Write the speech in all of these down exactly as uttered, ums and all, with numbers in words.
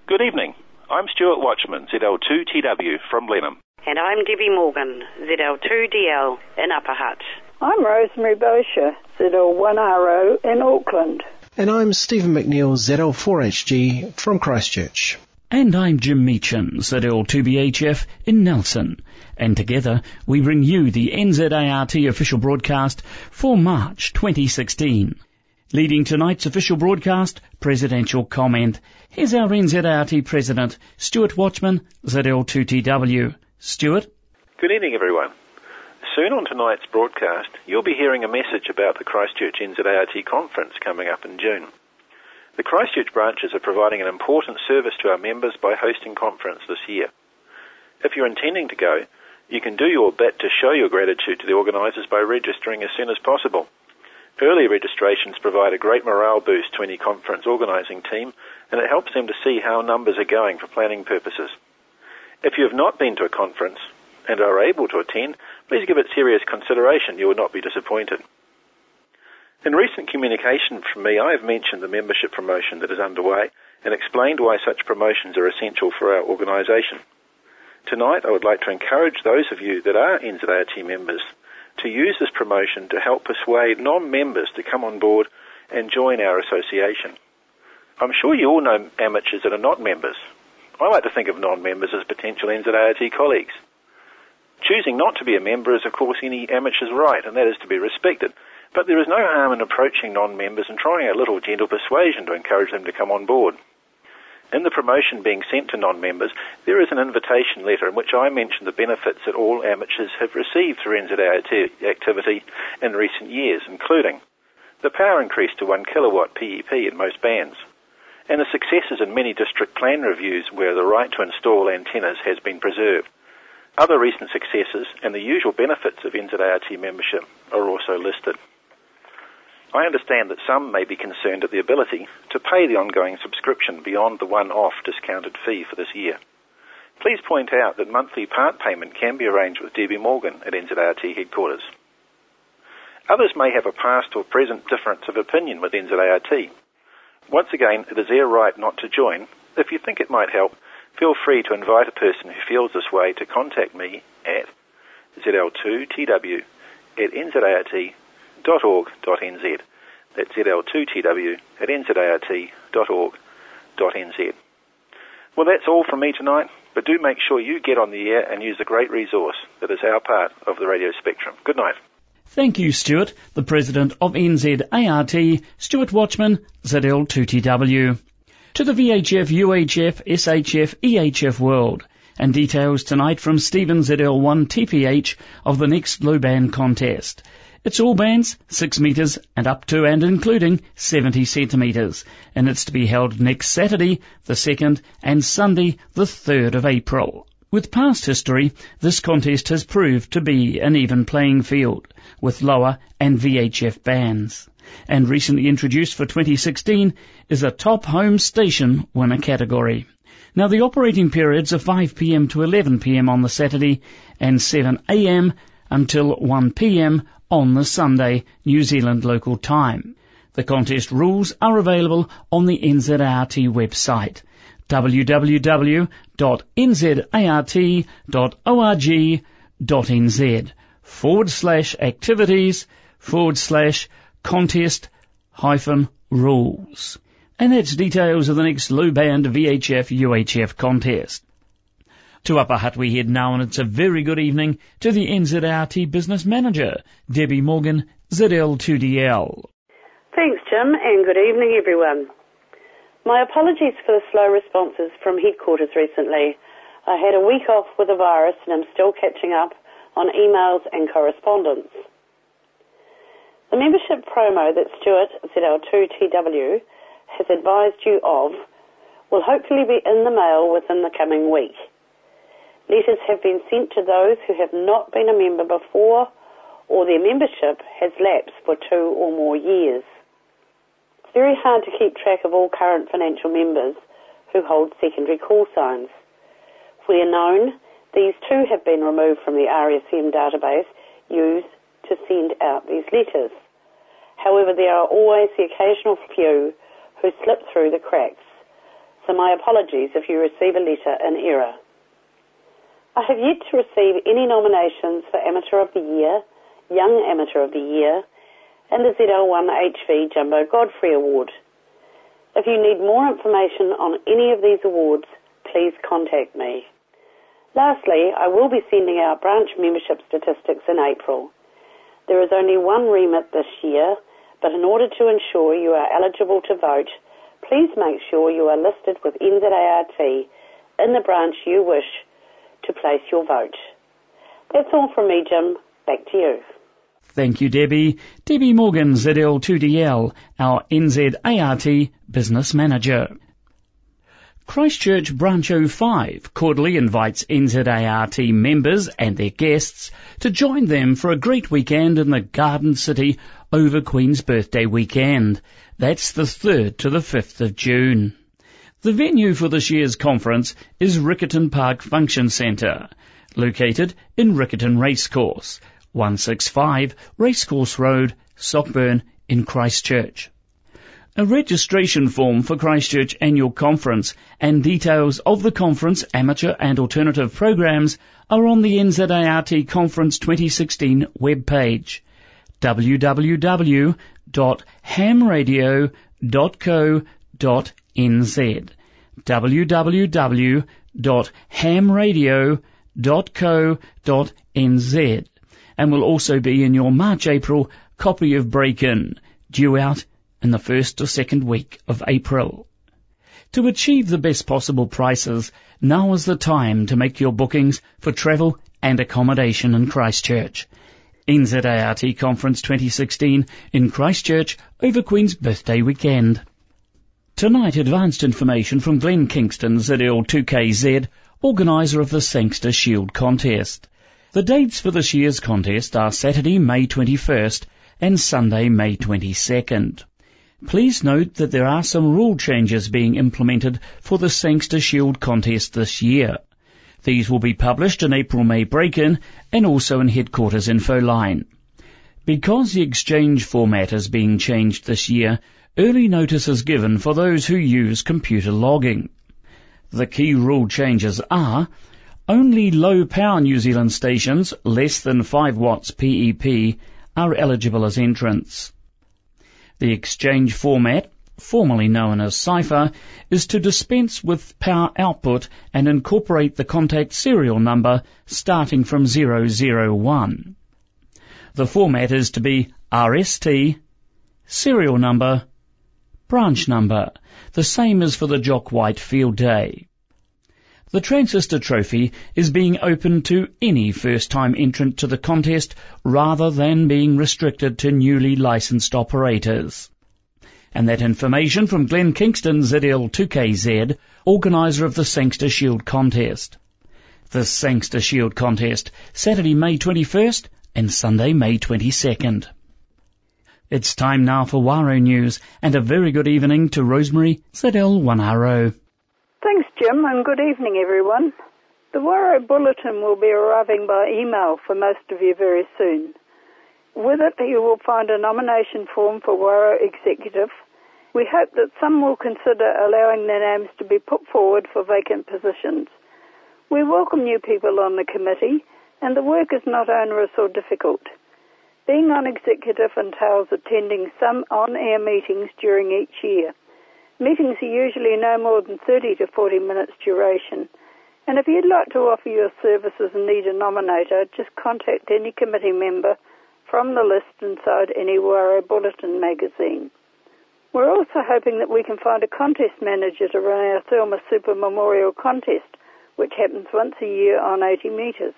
Good evening. I'm Stuart Watchman, Z L two T W from Blenheim. And I'm Debbie Morgan, Z L two D L in Upper Hutt. I'm Rosemary Bosher, Z L one R O in Auckland. And I'm Stephen McNeil, Z L four H G from Christchurch. And I'm Jim Meacham, Z L two B H F in Nelson. And together we bring you the N Z A R T official broadcast for March twenty sixteen. Leading tonight's official broadcast, Presidential Comment. Here's our N Z A R T President, Stuart Watchman, Z L two T W. Stuart? Good evening, everyone. Soon on tonight's broadcast, you'll be hearing a message about the Christchurch N Z A R T conference coming up in June. The Christchurch branches are providing an important service to our members by hosting conference this year. If you're intending to go, you can do your bit to show your gratitude to the organisers by registering as soon as possible. Early registrations provide a great morale boost to any conference organising team, and it helps them to see how numbers are going for planning purposes. If you have not been to a conference and are able to attend, please give it serious consideration. You will not be disappointed. In recent communication from me, I have mentioned the membership promotion that is underway and explained why such promotions are essential for our organisation. Tonight, I would like to encourage those of you that are N Z A R T members to use this promotion to help persuade non-members to come on board and join our association. I'm sure you all know amateurs that are not members. I like to think of non-members as potential N Z A R T colleagues. Choosing not to be a member is, of course, any amateur's right, and that is to be respected. But there is no harm in approaching non-members and trying a little gentle persuasion to encourage them to come on board. In the promotion being sent to non-members, there is an invitation letter in which I mention the benefits that all amateurs have received through N Z A R T activity in recent years, including the power increase to one kilowatt P E P in most bands, and the successes in many district plan reviews where the right to install antennas has been preserved. Other recent successes and the usual benefits of N Z A R T membership are also listed. I understand that some may be concerned at the ability to pay the ongoing subscription beyond the one-off discounted fee for this year. Please point out that monthly part payment can be arranged with Debbie Morgan at N Z A R T headquarters. Others may have a past or present difference of opinion with N Z A R T. Once again, it is their right not to join. If you think it might help, feel free to invite a person who feels this way to contact me at Z L two T W at N Z A R T dot org dot N Z. That's Z L two T W at N Z A R T dot org dot N Z. Well, that's all from me tonight, but do make sure you get on the air and use the great resource that is our part of the radio spectrum. Good night. Thank you, Stuart. The President of N Z A R T, Stuart Watchman, Z L two T W. To the V H F, U H F, S H F, E H F world, and details tonight from Stephen Z L one T P H of the next low band contest. It's all bands, six metres and up to and including seventy centimetres, and it's to be held next Saturday, the second, and Sunday, the third of April. With past history, this contest has proved to be an even playing field, with lower and V H F bands. And recently introduced for twenty sixteen is a top home station winner category. Now the operating periods are five p m to eleven p m on the Saturday and seven a m until one p m on the Sunday, New Zealand local time. The contest rules are available on the N Z A R T website, w w w dot n z a r t dot org dot n z forward slash activities forward slash contest hyphen rules. And that's details of the next low band V H F U H F contest. To Upper Hutt we head now, and it's a very good evening to the N Z A R T Business Manager, Debbie Morgan, Z L two D L. Thanks, Jim, and good evening, everyone. My apologies for the slow responses from headquarters recently. I had a week off with a virus and I'm still catching up on emails and correspondence. The membership promo that Stuart, Z L two T W, has advised you of will hopefully be in the mail within the coming week. Letters have been sent to those who have not been a member before or their membership has lapsed for two or more years. It's very hard to keep track of all current financial members who hold secondary call signs. Where known, these too have been removed from the R S M database used to send out these letters. However, there are always the occasional few who slip through the cracks. so my apologies if you receive a letter in error. I have yet to receive any nominations for Amateur of the Year, Young Amateur of the Year, and the Z L one H V Jumbo Godfrey Award. If you need more information on any of these awards, please contact me. Lastly, I will be sending out branch membership statistics in April. There is only one remit this year, but in order to ensure you are eligible to vote, please make sure you are listed with N Z A R T in the branch you wish to place your vote. That's all from me, Jim. Back to you. Thank you, Debbie. Debbie Morgan, Z L two D L, our N Z A R T Business Manager. Christchurch Branch oh five cordially invites N Z A R T members and their guests to join them for a great weekend in the Garden City over Queen's Birthday weekend. That's the third to the fifth of June. The venue for this year's conference is Riccarton Park Function Centre, located in Riccarton Racecourse, one sixty-five Racecourse Road, Sockburn in Christchurch. A registration form for Christchurch Annual Conference and details of the conference amateur and alternative programs are on the N Z A R T Conference twenty sixteen webpage, w w w dot ham radio dot co dot n z, w w w dot ham radio dot co dot n z, and will also be in your March-April copy of Break-In, due out in the first or second week of April. To achieve the best possible prices, now is the time to make your bookings for travel and accommodation in Christchurch. N Z A R T Conference twenty sixteen in Christchurch over Queen's Birthday weekend. Tonight, advanced information from Glen Kingston Z L two K Z, organiser of the Sangster Shield contest. The dates for this year's contest are Saturday, May twenty-first and Sunday, May twenty-second. Please note that there are some rule changes being implemented for the Sangster Shield contest this year. These will be published in April-May Break-In and also in Headquarters Infoline. Because the exchange format is being changed this year, early notice is given for those who use computer logging. The key rule changes are: only low-power New Zealand stations, less than five watts P E P, are eligible as entrants. The exchange format, formerly known as cipher, is to dispense with power output and incorporate the contact serial number starting from zero zero one. The format is to be R S T, serial number, branch number, the same as for the Jock White Field Day. The Transistor Trophy is being open to any first-time entrant to the contest rather than being restricted to newly licensed operators. And that information from Glen Kingston Z L two K Z, organiser of the Sangster Shield contest. The Sangster Shield contest, Saturday, May twenty-first and Sunday, May twenty-second. It's time now for Waro News, and a very good evening to Rosemary Z L one R O. Thanks, Jim, and good evening, everyone. The Waro Bulletin will be arriving by email for most of you very soon. With it, you will find a nomination form for Waro Executive. We hope that some will consider allowing their names to be put forward for vacant positions. We welcome new people on the committee, and the work is not onerous or difficult. Being on executive entails attending some on-air meetings during each year. Meetings are usually no more than thirty to forty minutes duration, and if you'd like to offer your services and need a nominator, just contact any committee member from the list inside any Waro Bulletin magazine. We're also hoping that we can find a contest manager to run our Thelma Super Memorial Contest, which happens once a year on eighty metres.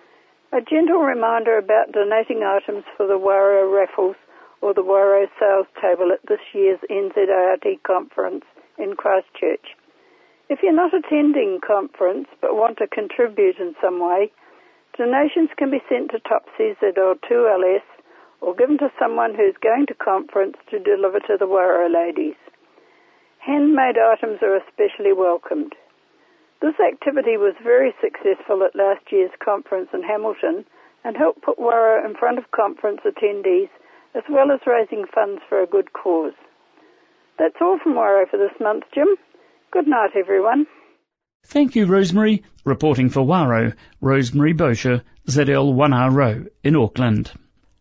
A gentle reminder about donating items for the Waro raffles or the Waro sales table at this year's N Z A R T conference in Christchurch. If you're not attending conference but want to contribute in some way, donations can be sent to Topsy Z L two L S or given to someone who's going to conference to deliver to the Waro ladies. Handmade items are especially welcomed. This activity was very successful at last year's conference in Hamilton and helped put Waro in front of conference attendees, as well as raising funds for a good cause. That's all from Waro for this month, Jim. Good night, everyone. Thank you, Rosemary. Reporting for Waro, Rosemary Bosher, Z L one R O in Auckland.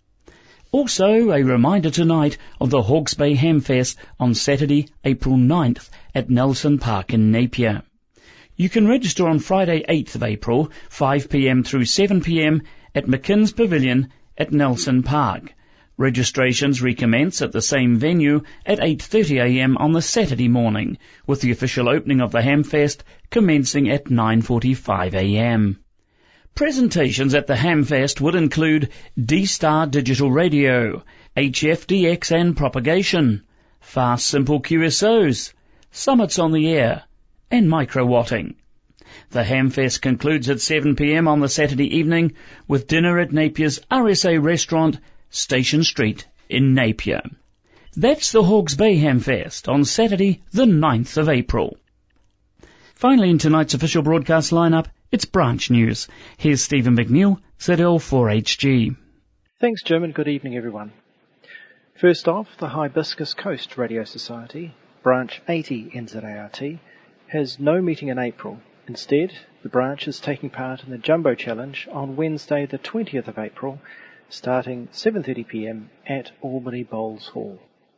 Also, a reminder tonight of the Hawke's Bay Hamfest on Saturday, April ninth at Nelson Park in Napier. You can register on Friday, eighth of April, five p m through seven p m at McKinn's Pavilion at Nelson Park. Registrations recommence at the same venue at eight thirty a m on the Saturday morning, with the official opening of the Hamfest commencing at nine forty-five a m Presentations at the Hamfest will include D-Star Digital Radio, H F D X and Propagation, Fast Simple Q S Os, Summits on the Air, and Microwatting. The Hamfest concludes at seven p m on the Saturday evening with dinner at Napier's R S A restaurant, Station Street in Napier. That's the Hawke's Bay Hamfest on Saturday, the ninth of April. Finally, in tonight's official broadcast lineup, it's branch news. Here's Stephen McNeil, Z L four H G. Thanks, Jim, and good evening, everyone. First off, the Hibiscus Coast Radio Society, branch eighty N Z A R T, has no meeting in April. Instead, the branch is taking part in the Jumbo Challenge on Wednesday, the twentieth of April, starting seven thirty p m at Albany Bowls Hall.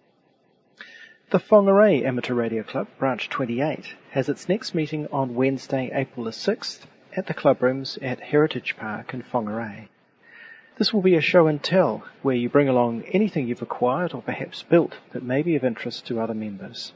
The Whangarei Amateur Radio Club, branch twenty-eight, has its next meeting on Wednesday, April the sixth, at the club rooms at Heritage Park in Whangarei. This will be a show and tell, where you bring along anything you've acquired or perhaps built that may be of interest to other members.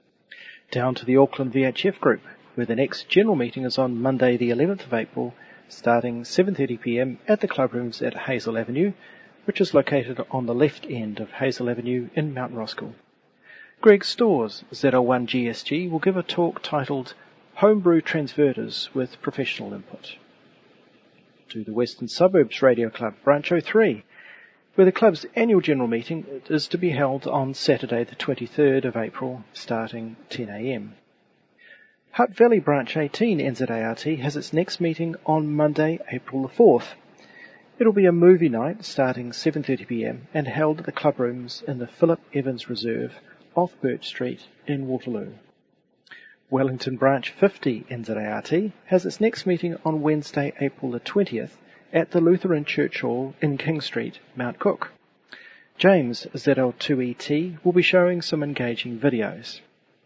Down to the Auckland V H F group, where the next general meeting is on Monday the eleventh of April, starting seven thirty p m at the club rooms at Hazel Avenue, which is located on the left end of Hazel Avenue in Mount Roskill. Greg Stores, Z L one G S G, will give a talk titled Homebrew Transverters with Professional Input. To the Western Suburbs Radio Club, branch oh three, where the club's annual general meeting is to be held on Saturday the twenty-third of April, starting ten a m Hutt Valley Branch eighteen N Z A R T has its next meeting on Monday, April the fourth. It'll be a movie night starting seven thirty p m and held at the club rooms in the Philip Evans Reserve off Birch Street in Waterloo. Wellington Branch fifty N Z A R T has its next meeting on Wednesday, April the twentieth at the Lutheran Church Hall in King Street, Mount Cook. James, Z L two E T, will be showing some engaging videos.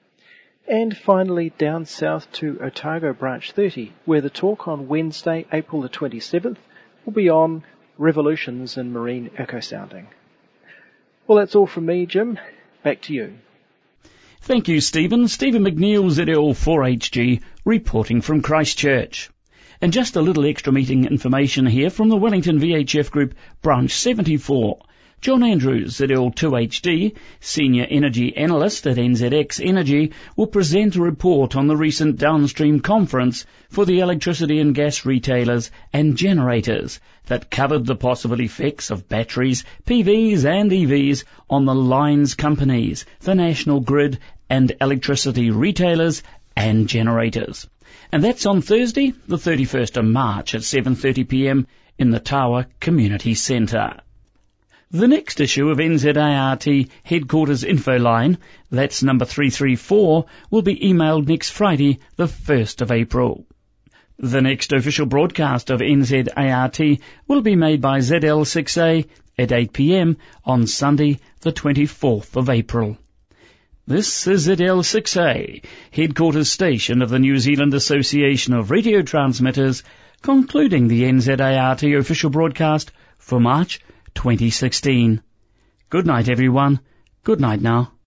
And finally, down south to Otago Branch thirty, where the talk on Wednesday, April the twenty-seventh, will be on revolutions in marine echo-sounding. Well, that's all from me, Jim. Back to you. Thank you, Stephen. Stephen McNeil, Z L four H G, reporting from Christchurch. And just a little extra meeting information here from the Wellington V H F Group, branch seventy-four. John Andrews, Z L two H D, Senior Energy Analyst at N Z X Energy, will present a report on the recent downstream conference for the electricity and gas retailers and generators that covered the possible effects of batteries, P Vs and E Vs on the lines companies, the national grid and electricity retailers and generators. And that's on Thursday, the thirty-first of March at seven thirty p m in the Tawa Community Centre. The next issue of N Z A R T Headquarters Info Line, that's number three three four, will be emailed next Friday, the first of April. The next official broadcast of N Z A R T will be made by Z L six A at eight p m on Sunday, the twenty-fourth of April. This is Z L six A, headquarters station of the New Zealand Association of Radio Transmitters, concluding the N Z A R T official broadcast for March twenty sixteen. Good night, everyone. Good night now.